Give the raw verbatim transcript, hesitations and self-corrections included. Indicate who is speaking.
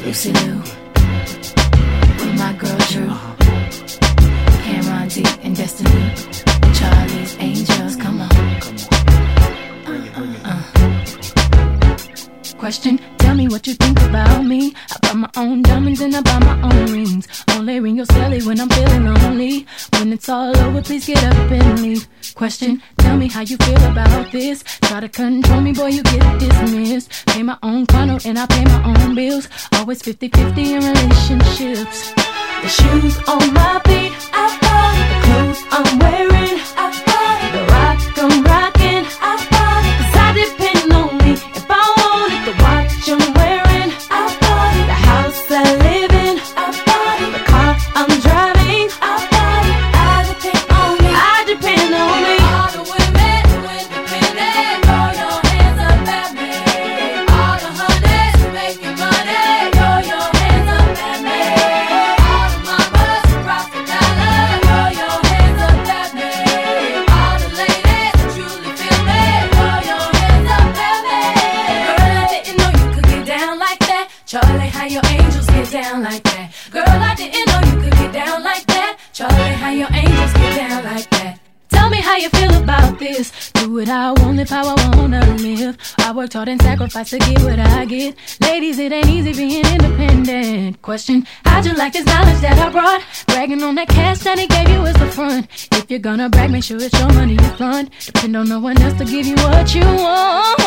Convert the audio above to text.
Speaker 1: Lucy Liu, with my girl Drew, Cameron D and Destiny, Charlie's Angels. Come on. Uh, uh. Question, tell me what you think about me. I buy my own diamonds and I buy my own rings. Only ring your celly when I'm feeling lonely. When it's all over, please get up and leave. Question, tell me how you feel about this. Try to control me, boy, you get dismissed. Pay my own condo and I pay my own bills. Always fifty-fifty in relationships. The shoes on my feet, I bought it. The clothes I'm wearing, I bought it. The rock I'm rocking, I bought it. Cause I depend on me if I want it. The watch I'm wearing, I bought it. The house I live in, I bought it. The car I'm driving, I bought it. I depend on me, I depend on me.
Speaker 2: All the women who independent, throw your hands up at me. All the honeys who making money, throw your hands up at me. All the mamas who rock the dollar, throw your hands up at me. All the ladies who truly feel me, throw your hands up at me. Girl, I didn't know you could get down like that. Charlie, how your angels get down like that. Girl, I didn't know you could get down like that. Charlie, how your angels get down like that.
Speaker 1: Tell me how you feel about this. Do it how I want, live how I wanna live. I worked hard and sacrificed to get what I get. Ladies, it ain't easy being independent. Question, how'd you like this knowledge that I brought? Bragging on that cash that he gave you is the front. If you're gonna brag, make sure it's your money you fund. Depend on no one else to give you what you want.